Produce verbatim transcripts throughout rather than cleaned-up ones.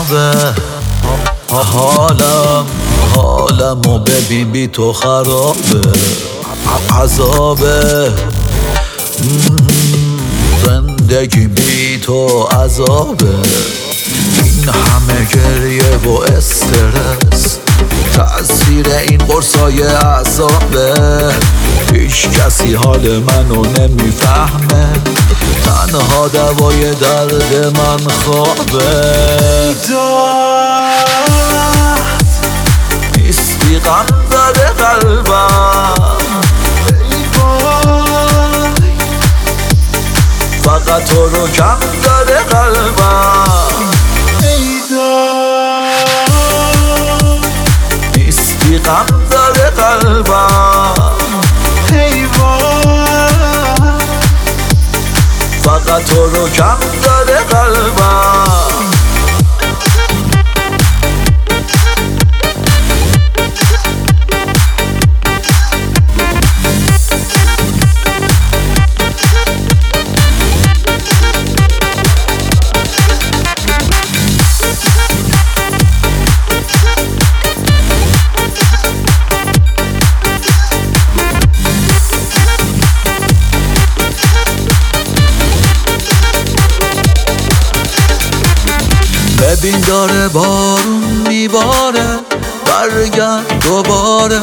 خرابه، حالم حالمو ببین بی تو خرابه، عذابه زندگی بی تو عذابه. این همه گریه و استرس تأثیر این قرصای عذابه. هیچ کسی حال منو نمیفهمه، تنها دوای درد من خوابه. نیستی غم زده قلبم، فقط تو رو کم داره قلبم. نیستی غم داره قلبم، فقط تو رو کم داره قلبم. ببین داره بارون میباره، برگرد دوباره.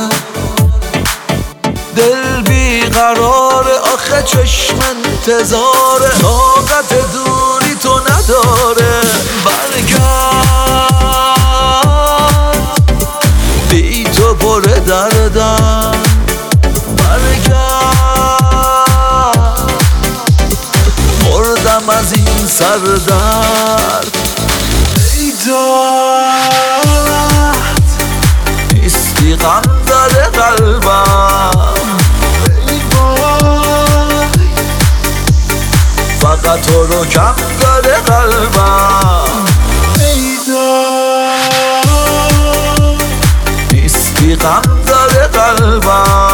دل بیقراره، آخه چشم انتظاره، طاقت دوری تو نداره. برگرد بی تو پر دردم، برگرد مردم از این سردرد. نیستی غم داره قلبم، فقط تو رو کم داره قلبم. نیستی غم داره قلبم،